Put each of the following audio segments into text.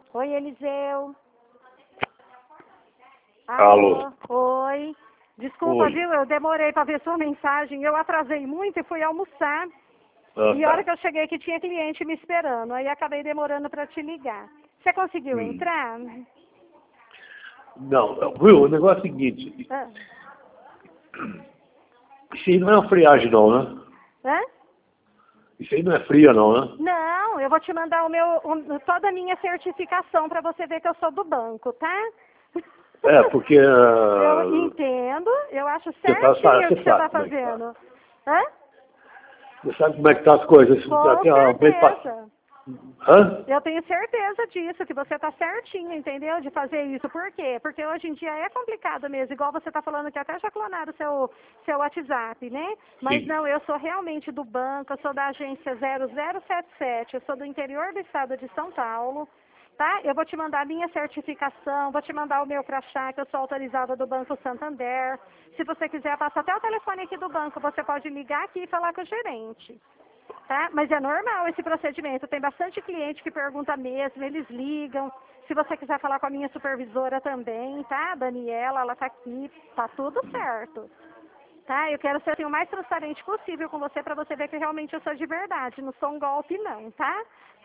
Oi, Eliseu. Alô. Oi. Desculpa, Oi. viu? Eu demorei para ver sua mensagem. Eu atrasei muito e fui almoçar. E a Tá. hora que eu cheguei aqui tinha cliente me esperando. Aí acabei demorando para te ligar. Você conseguiu entrar? Não, viu, o negócio é o seguinte. Ah. Isso aí não é uma friagem não, né? Hã? Isso aí não é fria não, né? Não, eu vou te mandar toda a minha certificação para você ver que eu sou do banco, tá? É, porque... Eu entendo, eu acho certinho o que você está fazendo. Hã? Você sabe como é que tá as coisas? Com certeza. Hã? Eu tenho certeza disso, que você está certinho, entendeu? De fazer isso. Por quê? Porque hoje em dia é complicado mesmo, igual você está falando que até já clonaram o seu WhatsApp, né? Mas Sim. não, eu sou realmente do banco, eu sou da agência 0077, eu sou do interior do estado de São Paulo, tá? Eu vou te mandar a minha certificação, vou te mandar o meu crachá, que eu sou autorizada do Banco Santander. Se você quiser, passa até o telefone aqui do banco, você pode ligar aqui e falar com o gerente. Tá? Mas é normal esse procedimento. Tem bastante cliente que pergunta mesmo, eles ligam. Se você quiser falar com a minha supervisora também, tá? Daniela, ela tá aqui, tá tudo certo. Tá? Eu quero ser assim, o mais transparente possível com você para você ver que realmente eu sou de verdade, não sou um golpe não, tá?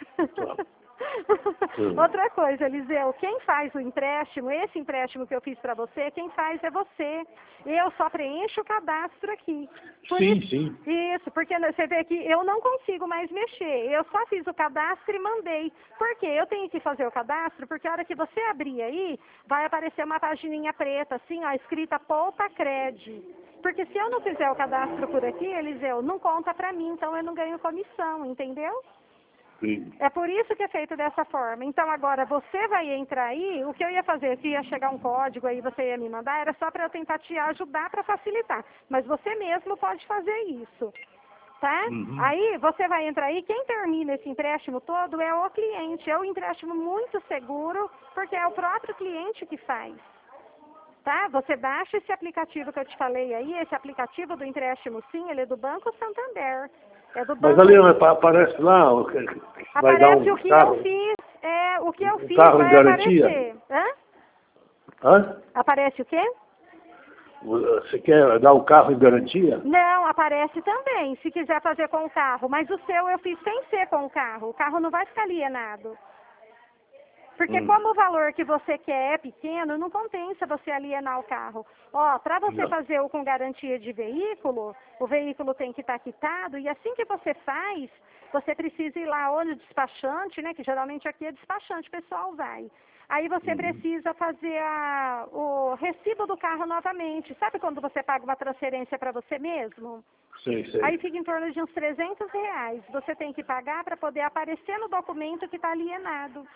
Outra coisa, Eliseu, quem faz o empréstimo, esse empréstimo que eu fiz para você, quem faz é você. Eu só preencho o cadastro aqui. Sim. Isso, porque você vê que eu não consigo mais mexer. Eu só fiz o cadastro e mandei. Por quê? Eu tenho que fazer o cadastro, porque a hora que você abrir aí, vai aparecer uma pagininha preta, assim, ó, escrita Poupa Cred. Porque se eu não fizer o cadastro por aqui, Eliseu, não conta pra mim, então eu não ganho comissão, entendeu? Sim. É por isso que é feito dessa forma. Então agora você vai entrar aí, o que eu ia fazer, se ia chegar um código aí, você ia me mandar, era só para eu tentar te ajudar para facilitar. Mas você mesmo pode fazer isso, tá? Aí você vai entrar aí, quem termina esse empréstimo todo é o cliente. É um empréstimo muito seguro, porque é o próprio cliente que faz. Tá? Você baixa esse aplicativo que eu te falei aí, esse aplicativo do empréstimo sim, ele é do Banco Santander. É do Mas banco... ali aparece lá, vai dar Aparece o que carro, eu fiz, o que eu fiz carro em vai garantia? aparecer. Hã? Hã? Aparece o quê? Você quer dar o carro em garantia? Não, aparece também, se quiser fazer com o carro. Mas o seu eu fiz sem ser com o carro não vai ficar alienado. Porque como o valor que você quer é pequeno, não compensa você alienar o carro. Ó, para você fazer o com garantia de veículo, o veículo tem que estar quitado, e assim que você faz, você precisa ir lá ou no despachante, né, que geralmente aqui é despachante, o pessoal vai. Aí você precisa fazer o recibo do carro novamente. Sabe quando você paga uma transferência para você mesmo? Sei. Aí fica em torno de uns R$300. Você tem que pagar para poder aparecer no documento que está alienado.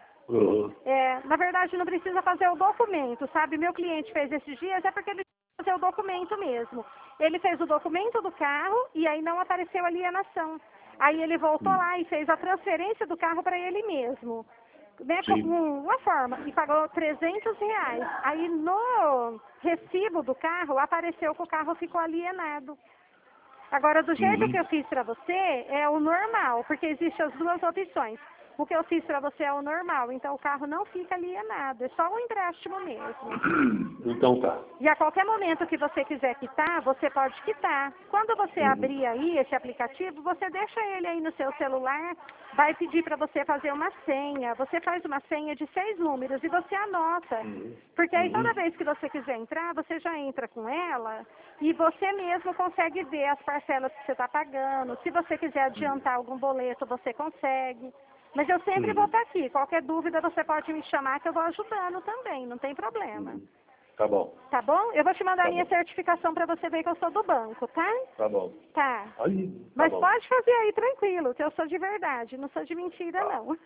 Na verdade, não precisa fazer o documento, sabe? Meu cliente fez esses dias, é porque ele precisa fazer o documento mesmo. Ele fez o documento do carro e aí não apareceu alienação. Aí ele voltou lá e fez a transferência do carro para ele mesmo. Né, com uma forma, e pagou R$300. Aí no recibo do carro, apareceu que o carro ficou alienado. Agora, do jeito que eu fiz para você, é o normal, porque existem as duas opções. O que eu fiz para você é o normal, então o carro não fica alienado, é só um empréstimo mesmo. Então tá. E a qualquer momento que você quiser quitar, você pode quitar. Quando você abrir aí esse aplicativo, você deixa ele aí no seu celular, vai pedir para você fazer uma senha. Você faz uma senha de 6 números e você anota. Porque aí toda vez que você quiser entrar, você já entra com ela e você mesmo consegue ver as parcelas que você está pagando. Se você quiser adiantar algum boleto, você consegue. Mas eu sempre vou estar aqui. Qualquer dúvida você pode me chamar que eu vou ajudando também, não tem problema. Tá bom. Tá bom? Eu vou te mandar a minha certificação para você ver que eu sou do banco, tá? Tá bom. Tá. Aí, Mas pode fazer aí tranquilo, que eu sou de verdade, não sou de mentira não.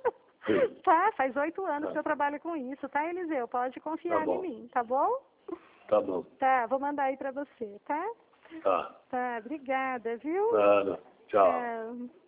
Tá? Faz 8 anos que eu trabalho com isso, tá, Eliseu? Pode confiar em mim, tá bom? Tá bom. Tá, vou mandar aí para você, tá? Tá. Tá, obrigada, viu? Nada. Tchau. Tchau.